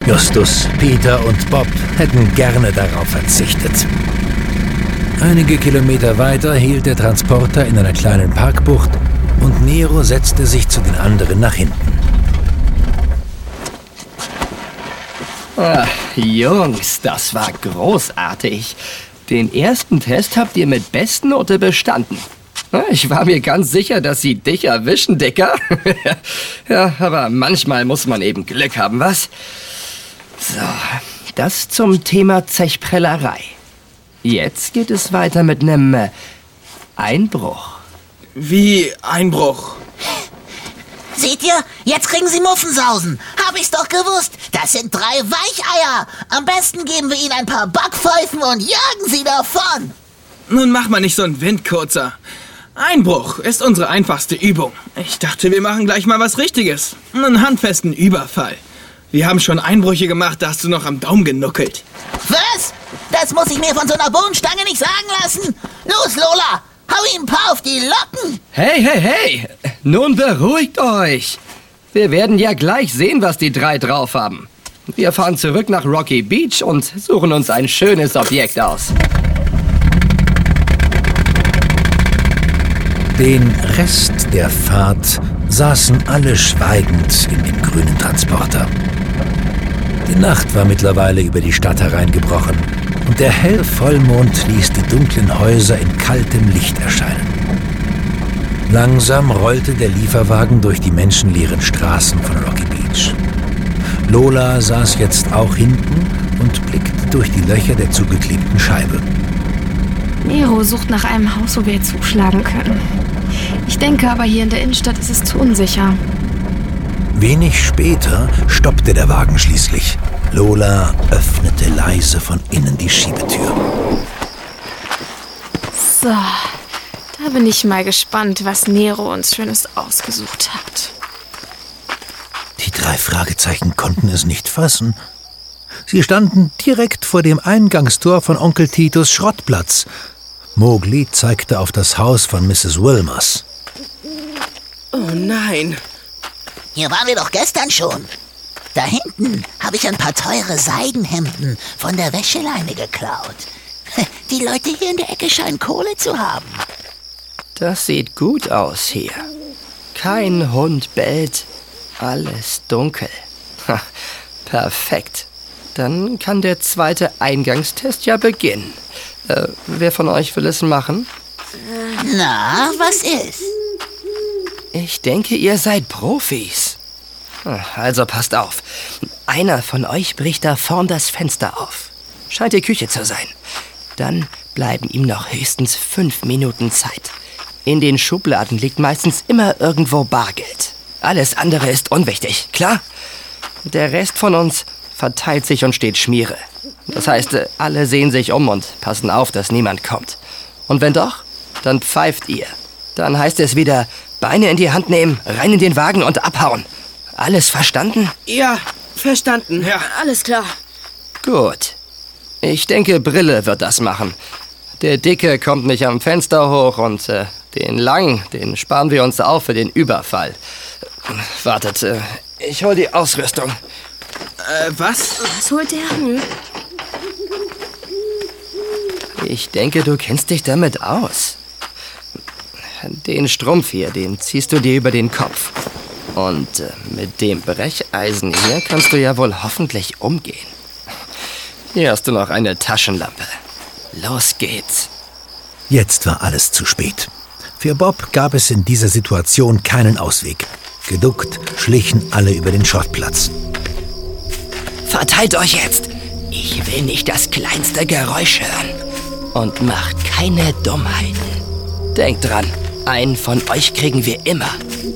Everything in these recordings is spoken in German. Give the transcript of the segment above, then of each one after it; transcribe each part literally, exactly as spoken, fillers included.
Justus, Peter und Bob hätten gerne darauf verzichtet. Einige Kilometer weiter hielt der Transporter in einer kleinen Parkbucht und Nero setzte sich zu den anderen nach hinten. Ach, Jungs, das war großartig. Den ersten Test habt ihr mit Bestnote bestanden. Ich war mir ganz sicher, dass sie dich erwischen, Dicker. Ja, aber manchmal muss man eben Glück haben, was? So, das zum Thema Zechprellerei. Jetzt geht es weiter mit einem äh, Einbruch. Wie Einbruch? Seht ihr? Jetzt kriegen sie Muffensausen. Hab ich's doch gewusst. Das sind drei Weicheier. Am besten geben wir ihnen ein paar Backpfeifen und jagen sie davon. Nun mach mal nicht so einen Windkurzer. Einbruch ist unsere einfachste Übung. Ich dachte, wir machen gleich mal was Richtiges. Einen handfesten Überfall. Wir haben schon Einbrüche gemacht, da hast du noch am Daumen genuckelt. Was? Das muss ich mir von so einer Bohnenstange nicht sagen lassen. Los, Lola, hau ihm ein paar auf die Locken. Hey, hey, hey, nun beruhigt euch. Wir werden ja gleich sehen, was die drei drauf haben. Wir fahren zurück nach Rocky Beach und suchen uns ein schönes Objekt aus. Den Rest der Fahrt saßen alle schweigend in dem grünen Transporter. Die Nacht war mittlerweile über die Stadt hereingebrochen und der helle Vollmond ließ die dunklen Häuser in kaltem Licht erscheinen. Langsam rollte der Lieferwagen durch die menschenleeren Straßen von Rocky Beach. Lola saß jetzt auch hinten und blickte durch die Löcher der zugeklebten Scheibe. Nero sucht nach einem Haus, wo wir zuschlagen können. Ich denke aber, hier in der Innenstadt ist es zu unsicher. Wenig später stoppte der Wagen schließlich. Lola öffnete leise von innen die Schiebetür. So, da bin ich mal gespannt, was Nero uns Schönes ausgesucht hat. Die drei Fragezeichen konnten es nicht fassen. Sie standen direkt vor dem Eingangstor von Onkel Titos Schrottplatz. Mowgli zeigte auf das Haus von Misses Wilmers. Oh nein. Hier waren wir doch gestern schon. Da hinten habe ich ein paar teure Seidenhemden von der Wäscheleine geklaut. Die Leute hier in der Ecke scheinen Kohle zu haben. Das sieht gut aus hier. Kein Hund bellt, alles dunkel. Ha, perfekt. Dann kann der zweite Eingangstest ja beginnen. Äh, wer von euch will es machen? Na, was ist? Ich denke, ihr seid Profis. Also passt auf. Einer von euch bricht da vorn das Fenster auf. Scheint die Küche zu sein. Dann bleiben ihm noch höchstens fünf Minuten Zeit. In den Schubladen liegt meistens immer irgendwo Bargeld. Alles andere ist unwichtig, klar? Der Rest von uns verteilt sich und steht Schmiere. Das heißt, alle sehen sich um und passen auf, dass niemand kommt. Und wenn doch, dann pfeift ihr. Dann heißt es wieder, Beine in die Hand nehmen, rein in den Wagen und abhauen. Alles verstanden? Ja, verstanden. Ja. Alles klar. Gut. Ich denke, Brille wird das machen. Der Dicke kommt nicht am Fenster hoch und äh, den Lang, den sparen wir uns auf für den Überfall. Wartet, äh, ich hol die Ausrüstung. Äh, was? Was holt der? Hm. Ich denke, du kennst dich damit aus. Den Strumpf hier, den ziehst du dir über den Kopf. Und äh, mit dem Brecheisen hier kannst du ja wohl hoffentlich umgehen. Hier hast du noch eine Taschenlampe. Los geht's. Jetzt war alles zu spät. Für Bob gab es in dieser Situation keinen Ausweg. Geduckt schlichen alle über den Schrottplatz. Verteilt euch jetzt. Ich will nicht das kleinste Geräusch hören. Und macht keine Dummheiten. Denkt dran, einen von euch kriegen wir immer.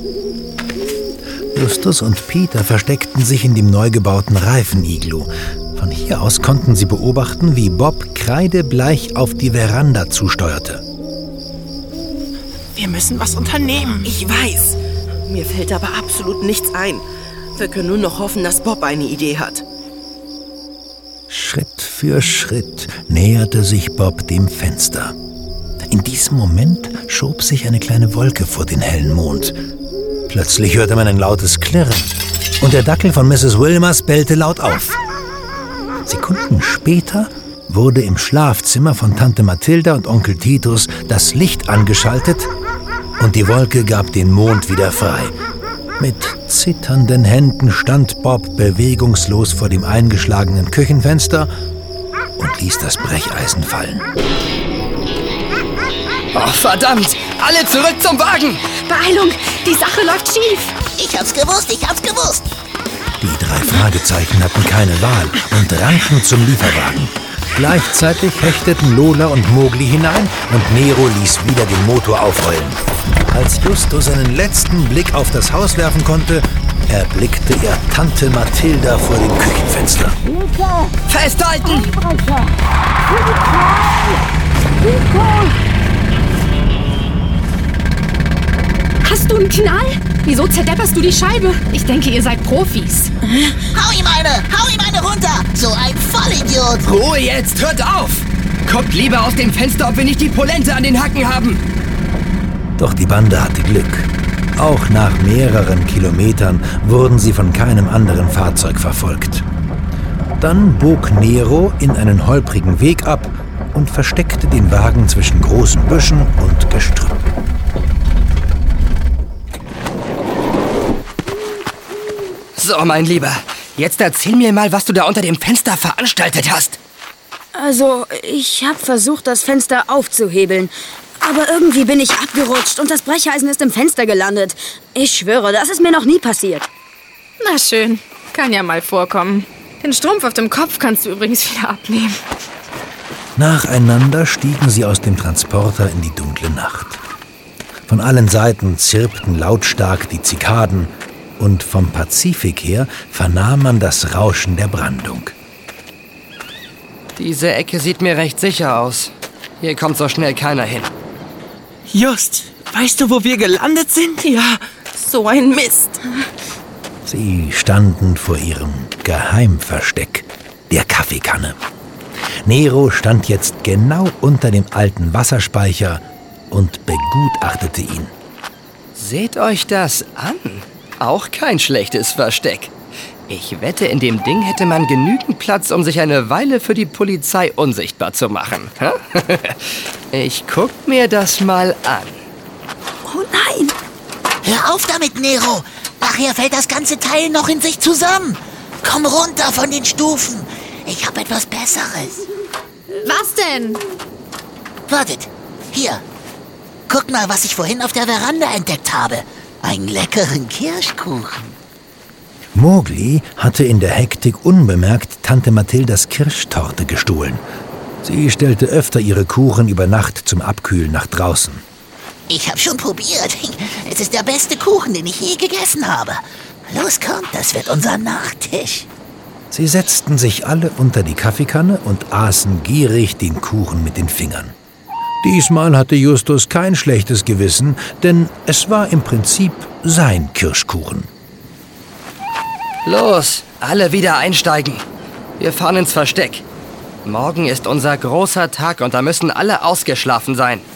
Justus und Peter versteckten sich in dem neu gebauten Reifeniglu. Von hier aus konnten sie beobachten, wie Bob kreidebleich auf die Veranda zusteuerte. Wir müssen was unternehmen. Ich weiß. Mir fällt aber absolut nichts ein. Wir können nur noch hoffen, dass Bob eine Idee hat. Schritt für Schritt näherte sich Bob dem Fenster. In diesem Moment schob sich eine kleine Wolke vor den hellen Mond. Plötzlich hörte man ein lautes Klirren und der Dackel von Misses Wilmers bellte laut auf. Sekunden später wurde im Schlafzimmer von Tante Mathilda und Onkel Titus das Licht angeschaltet und die Wolke gab den Mond wieder frei. Mit zitternden Händen stand Bob bewegungslos vor dem eingeschlagenen Küchenfenster und ließ das Brecheisen fallen. Oh, verdammt! Alle zurück zum Wagen! Beeilung, die Sache läuft schief. Ich hab's gewusst, ich hab's gewusst. Die drei Fragezeichen hatten keine Wahl und rannten zum Lieferwagen. Gleichzeitig hechteten Lola und Mowgli hinein und Nero ließ wieder den Motor aufheulen. Als Justus seinen letzten Blick auf das Haus werfen konnte, erblickte er Tante Mathilda vor dem Küchenfenster. Festhalten! Hast du einen Knall? Wieso zerdepperst du die Scheibe? Ich denke, ihr seid Profis. Hau ihm eine! Hau ihm eine runter! So ein Vollidiot! Ruhe jetzt, hört auf! Guckt lieber aus dem Fenster, ob wir nicht die Polente an den Hacken haben. Doch die Bande hatte Glück. Auch nach mehreren Kilometern wurden sie von keinem anderen Fahrzeug verfolgt. Dann bog Nero in einen holprigen Weg ab und versteckte den Wagen zwischen großen Büschen und Gestrüpp. So, mein Lieber, jetzt erzähl mir mal, was du da unter dem Fenster veranstaltet hast. Also, ich habe versucht, das Fenster aufzuhebeln. Aber irgendwie bin ich abgerutscht und das Brecheisen ist im Fenster gelandet. Ich schwöre, das ist mir noch nie passiert. Na schön, kann ja mal vorkommen. Den Strumpf auf dem Kopf kannst du übrigens wieder abnehmen. Nacheinander stiegen sie aus dem Transporter in die dunkle Nacht. Von allen Seiten zirpten lautstark die Zikaden und vom Pazifik her vernahm man das Rauschen der Brandung. Diese Ecke sieht mir recht sicher aus. Hier kommt so schnell keiner hin. Just, weißt du, wo wir gelandet sind? Ja, so ein Mist. Sie standen vor ihrem Geheimversteck, der Kaffeekanne. Nero stand jetzt genau unter dem alten Wasserspeicher und begutachtete ihn. Seht euch das an. Auch kein schlechtes Versteck. Ich wette, in dem Ding hätte man genügend Platz, um sich eine Weile für die Polizei unsichtbar zu machen. Ich guck mir das mal an. Oh nein! Hör auf damit, Nero! Nachher fällt das ganze Teil noch in sich zusammen. Komm runter von den Stufen. Ich habe etwas Besseres. Was denn? Wartet, hier. Guck mal, was ich vorhin auf der Veranda entdeckt habe. Einen leckeren Kirschkuchen. Mowgli hatte in der Hektik unbemerkt Tante Mathildas Kirschtorte gestohlen. Sie stellte öfter ihre Kuchen über Nacht zum Abkühlen nach draußen. Ich habe schon probiert. Es ist der beste Kuchen, den ich je gegessen habe. Los, kommt, das wird unser Nachtisch. Sie setzten sich alle unter die Kaffeekanne und aßen gierig den Kuchen mit den Fingern. Diesmal hatte Justus kein schlechtes Gewissen, denn es war im Prinzip sein Kirschkuchen. Los, alle wieder einsteigen. Wir fahren ins Versteck. Morgen ist unser großer Tag und da müssen alle ausgeschlafen sein.